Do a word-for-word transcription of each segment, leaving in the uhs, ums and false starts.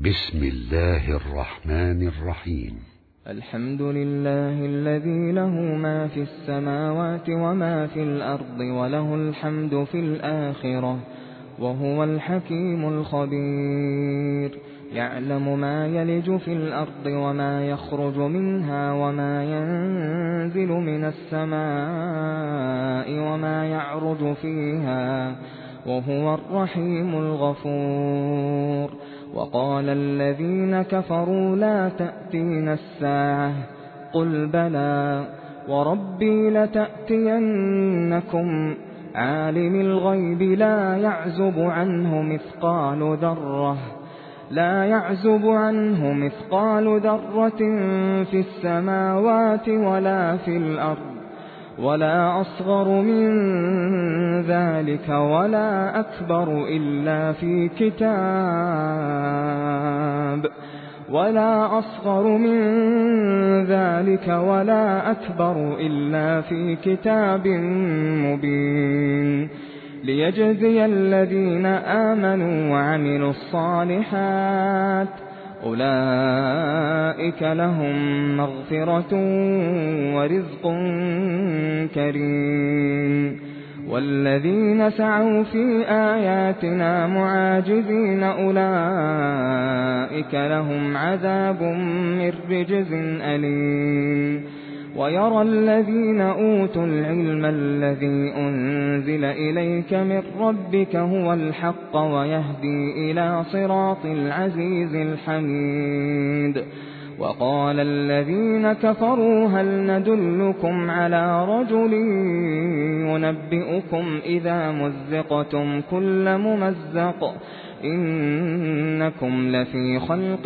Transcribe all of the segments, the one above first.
بسم الله الرحمن الرحيم. الحمد لله الذي له ما في السماوات وما في الأرض وله الحمد في الآخرة وهو الحكيم الخبير. يعلم ما يلج في الأرض وما يخرج منها وما ينزل من السماء وما يعرج فيها وهو الرحيم الغفور. وقال الذين كفروا لا تأتينا الساعة قل بلى وربي لتأتينكم عالم الغيب لا يعزب عنه مثقال ذرة لا يعزب عنه مثقال ذرة في السماوات ولا في الأرض ولا أصغر من ذلك ولا أكبر إلا في كتاب ولا أصغر من ذلك ولا أكبر إلا في كتاب مبين. ليجزي الذين آمنوا وعملوا الصالحات أولئك لهم مغفرة ورزق كريم. والذين سعوا في آياتنا معاجزين أولئك لهم عذاب من رجز أليم. ويرى الذين أوتوا العلم الذي أنزل إليك من ربك هو الحق ويهدي إلى صراط العزيز الحميد. وقال الذين كفروا هل ندلكم على رجل ينبئكم إذا مزقتم كل ممزق إنكم لفي خلق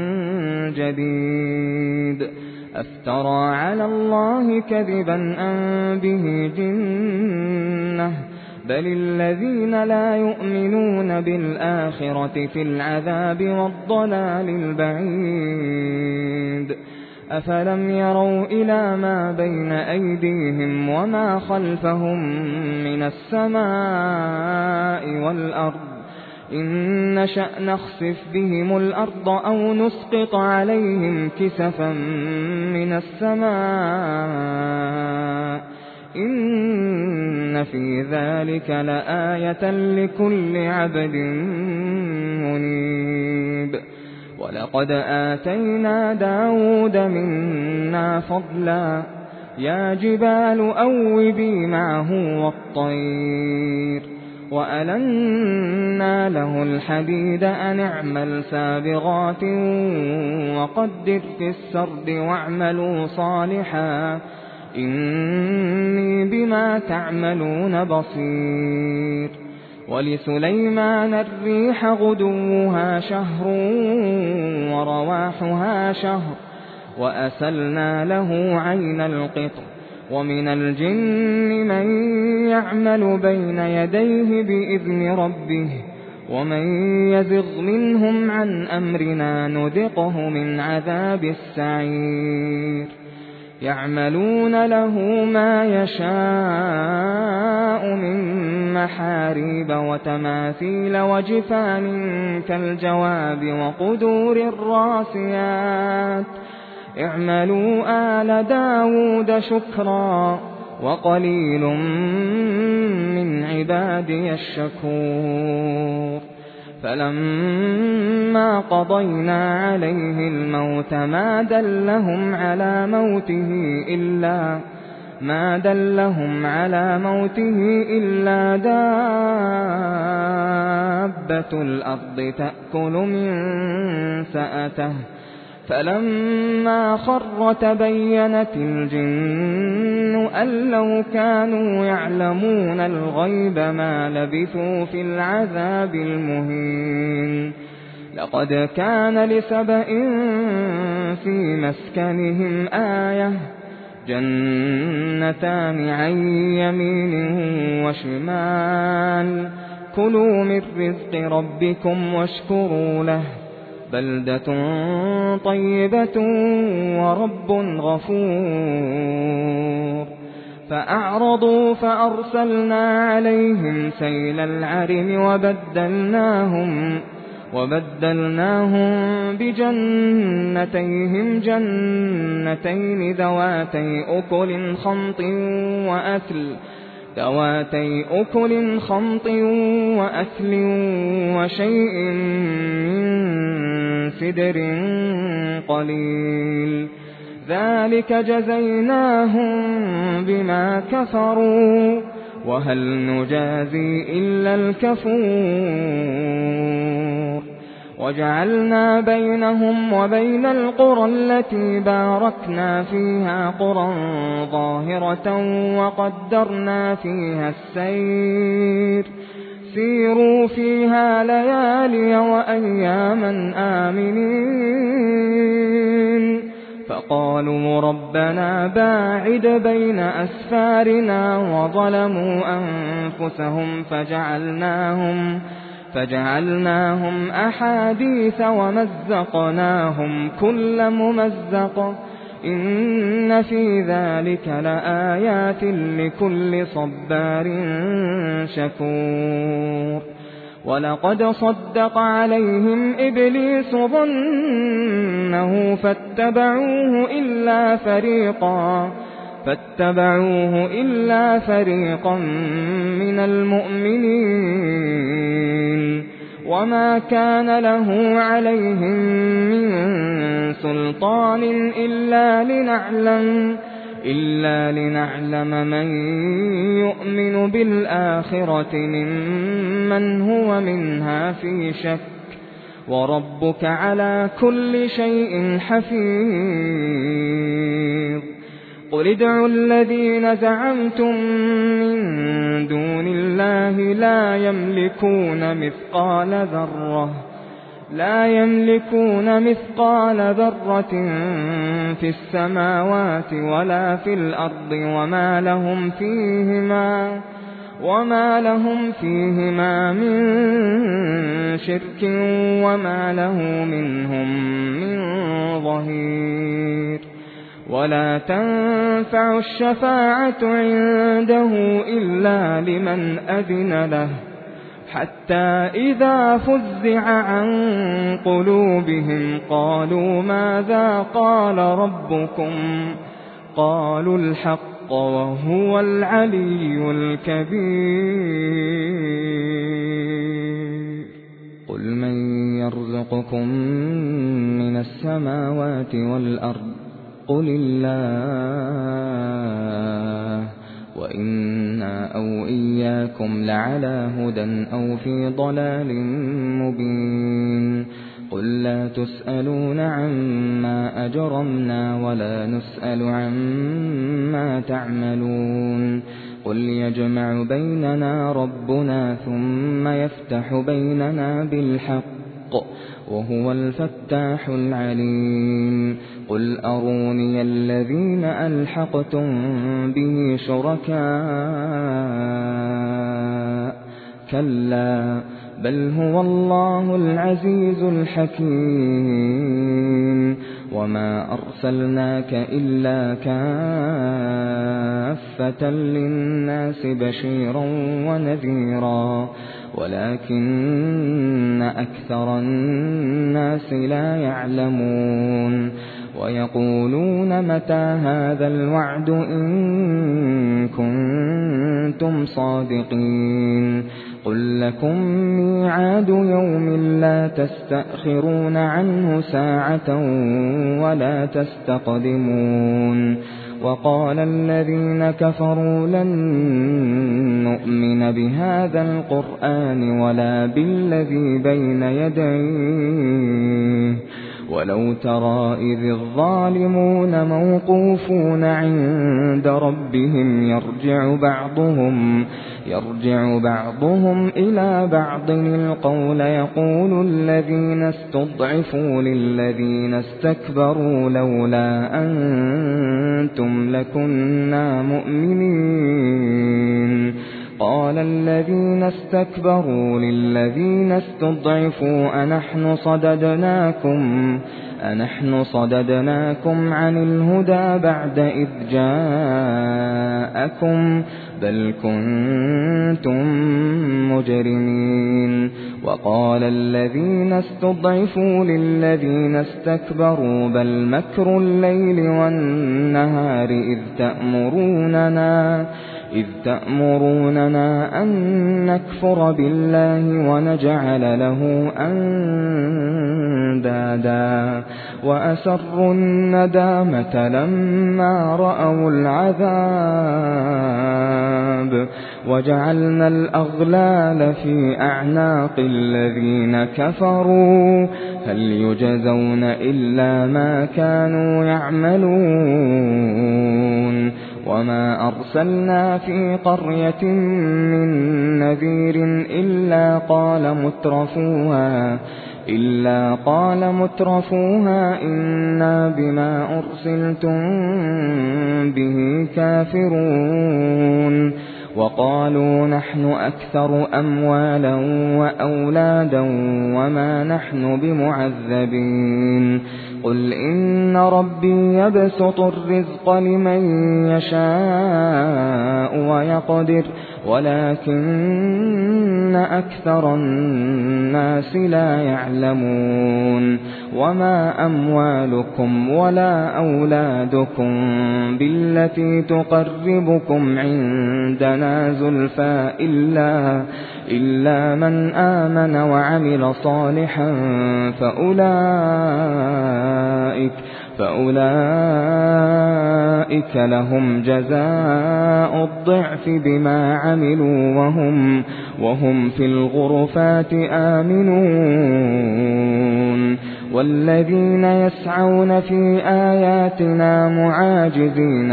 جديد. أفترى على الله كذبا أم به جنة بل الذين لا يؤمنون بالآخرة في العذاب والضلال البعيد. أفلم يروا إلى ما بين أيديهم وما خلفهم من السماء والأرض إن نشأ نخسف بهم الأرض أو نسقط عليهم كسفا من السماء إن في ذلك لآية لكل عبد منيب. ولقد آتينا داود منا فضلا يا جبال أوبي معه والطير وألنا له الحديد أن اعمل سابغات وقدر في السرد واعملوا صالحا إني بما تعملون بصير. ولسليمان الريح غدوها شهر ورواحها شهر وأسلنا له عين القطر. ومن الجن من يعمل بين يديه بإذن ربه ومن يزغ منهم عن أمرنا نذقه من عذاب السعير. يعملون له ما يشاء من محاريب وتماثيل وجفان كالجواب وقدور الراسيات اعملوا آل داود شكرا وقليل من عبادي الشكور. فلما قضينا عليه الموت ما دلهم على موته إلا ما دلهم على موته إلا دابة الأرض تأكل من سأته فلما خر تبينت الجن أن لو كانوا يعلمون الغيب ما لبثوا في العذاب المهين. لقد كان لسبإ في مسكنهم آية جنتان عن يمين وشمال كلوا من رزق ربكم واشكروا له بلدة طيبة ورب غفور. فأعرضوا فأرسلنا عليهم سيل العرم وبدلناهم وبدلناهم بجنتيهم جنتين ذواتي أكل خمط وأثل ذواتي أكل خمط وأثل وشيء من سدر قليل ذلك جزيناهم بما كفروا وهل نجازي إلا الكفور وجعلنا بينهم وبين القرى التي باركنا فيها قرى ظاهرة وقدرنا فيها السير سيروا فيها ليالي وأياما آمنين فقالوا ربنا باعد بين أسفارنا وظلموا أنفسهم فجعلناهم فجعلناهم أحاديث ومزقناهم كل ممزق إن في ذلك لآيات لكل صبار شكور ولقد صدق عليهم إبليس ظنه فاتبعوه إلا فريقا فاتبعوه إلا فريقا من المؤمنين وما كان له عليهم من سلطان إلا لنعلم إلا لنعلم من يؤمن بالآخرة ممن هو منها في شك وربك على كل شيء حفيظ قل ادعوا الذين زعمتم من دون الله لا يملكون مثقال ذرة لا يملكون مثقال ذرة في السماوات ولا في الأرض وما لهم فيهما وما لهم فيهما من شرك وما له منهم من ظهير ولا تنفع الشفاعة عنده إلا لمن أذن له حتى إذا فزع عن قلوبهم قالوا ماذا قال ربكم قالوا الحق وهو العلي الكبير قل من يرزقكم من السماوات والأرض قل الله وإنا أو إياكم لعلى هدى أو في ضلال مبين قل لا تسألون عما أجرمنا ولا نسأل عما تعملون قل يجمع بيننا ربنا ثم يفتح بيننا بالحق وهو الفتاح العليم قل أروني الذين ألحقتم به شركاء كلا بل هو الله العزيز الحكيم وما أرسلناك إلا كافة للناس بشيرا ونذيرا ولكن أكثر الناس لا يعلمون ويقولون متى هذا الوعد إن كنتم صادقين قل لكم ميعاد يوم لا تستأخرون عنه ساعة ولا تستقدمون وقال الذين كفروا لن نؤمن بهذا القرآن ولا بالذي بين يديه ولو ترى إذ الظالمون موقوفون عند ربهم يرجع بعضهم يرجع بعضهم إلى بعض القول يقول الذين استضعفوا للذين استكبروا لولا أنتم لكنا مؤمنين قال الذين استكبروا للذين استضعفوا أنحن صددناكم أنحن صددناكم عن الهدى بعد إذ جاءكم بل كنتم مجرمين وقال الذين استضعفوا للذين استكبروا بل مكر الليل والنهار إذ تأمروننا إذ تأمروننا أن نكفر بالله ونجعل له أندادا وأسروا الندامة لما رأوا العذاب وجعلنا الأغلال في أعناق الذين كفروا هل يجزون إلا ما كانوا يعملون وما أرسلنا في قرية من نذير إلا قال مترفوها إلا قال مترفوها إنا بما أرسلتم به كافرون وقالوا نحن أكثر أموالا وأولادا وما نحن بمعذبين قل إن ربي يبسط الرزق لمن يشاء ويقدر ولكن أكثر الناس لا يعلمون وما أموالكم ولا أولادكم بالتي تقربكم عندنا زلفى إلا, إلا من آمن وعمل صالحا فأولئك فأولئك لهم جزاء الضعف بما عملوا وهم, وهم في الغرفات آمنون والذين يسعون في آياتنا معاجزين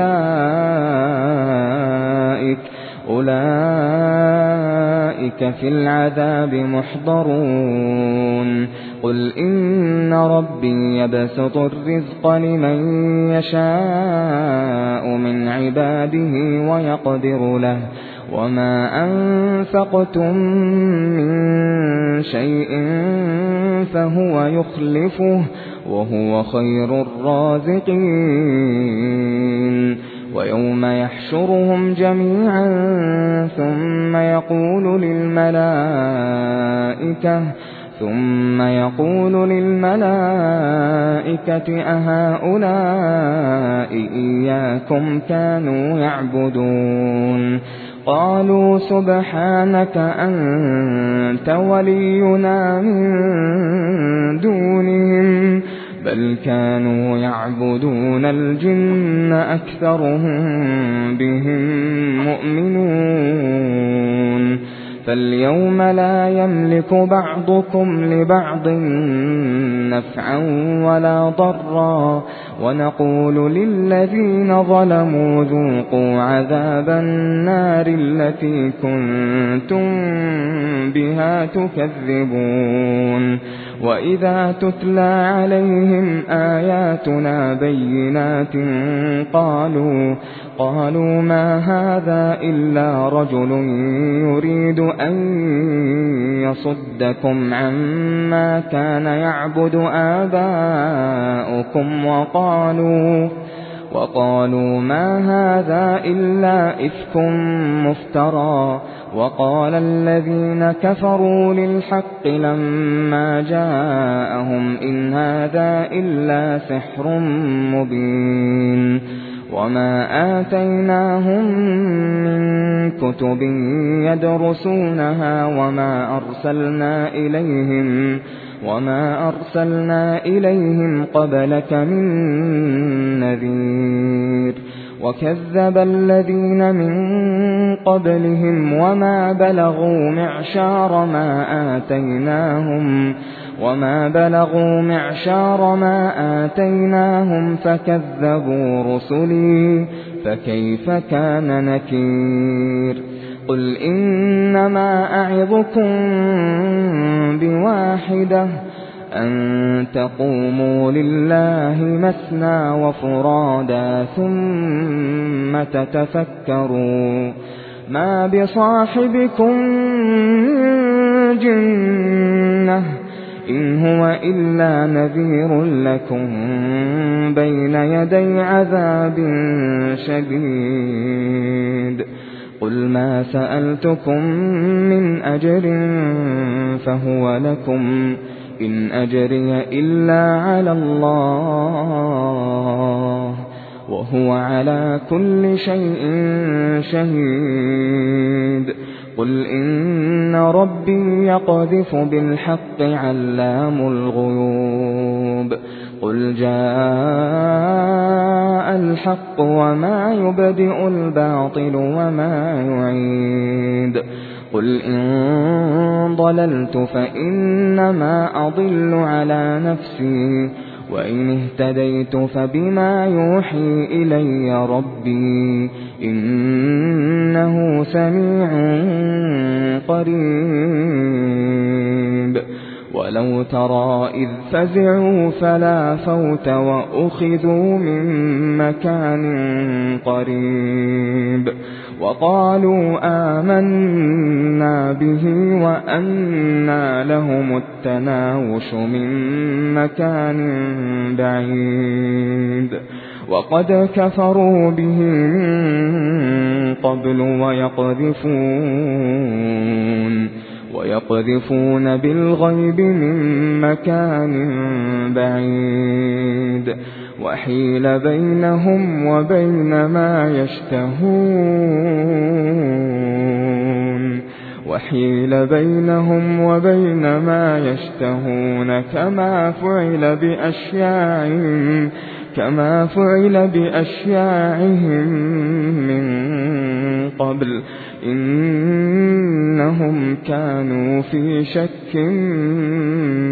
أولئك أولئك في العذاب محضرون قل إن ربي يبسط الرزق لمن يشاء من عباده ويقدر له وما أنفقتم من شيء فهو يخلفه وهو خير الرازقين ويوم يحشرهم جميعا ثم يقول للملائكة ثم يقول للملائكة أهؤلاء إياكم كانوا يعبدون قالوا سبحانك أنت ولينا من دونهم بل كانوا يعبدون الجن أكثرهم بهم مؤمنون فاليوم لا يملك بعضكم لبعض نفعا ولا ضرا ونقول للذين ظلموا ذوقوا عذاب النار التي كنتم بها تكذبون وإذا تتلى عليهم آياتنا بينات قالوا قالوا ما هذا إلا رجل يريد أن يصدكم عما كان يعبد آباؤكم وقالوا وقالوا ما هذا إلا إفك مفترى وقال الذين كفروا للحق لما جاءهم إن هذا إلا سحر مبين وما آتيناهم من كتب يدرسونها وما أرسلنا إليهم وما أرسلنا إليهم قبلك من نذير وكذب الذين من قبلهم وما بلغوا معشار ما آتيناهم وما بلغوا معشار ما آتيناهم فكذبوا رسلي فكيف كان نكير قل إنما أعظكم بواحدة أن تقوموا لله مثنى وفرادا ثم تتفكروا ما بصاحبكم من جنة إن هو إلا نذير لكم بين يدي عذاب شديد قل ما سألتكم من أجر فهو لكم إن أجري إلا على الله وهو على كل شيء شهيد قل إن ربي يقذف بالحق علام الغيوب قل جاء الحق وما يبدئ الباطل وما يعيد قل إن ضللت فإنما أضل على نفسي وإن اهتديت فبما يوحي إلي ربي إنه سميع قريب ولو ترى إذ فزعوا فلا فوت وأخذوا من مكان قريب وقالوا آمنا به وأنى لهم التناوش من مكان بعيد وقد كفروا به من قبل ويقذفون ويقذفون بالغيب من مكان بعيد وحيل بينهم وبين ما يشتهون وحيل بينهم وبين ما يشتهون كما فعل بأشياعهم كما فعل بأشياعهم من قبل إنهم كانوا في شك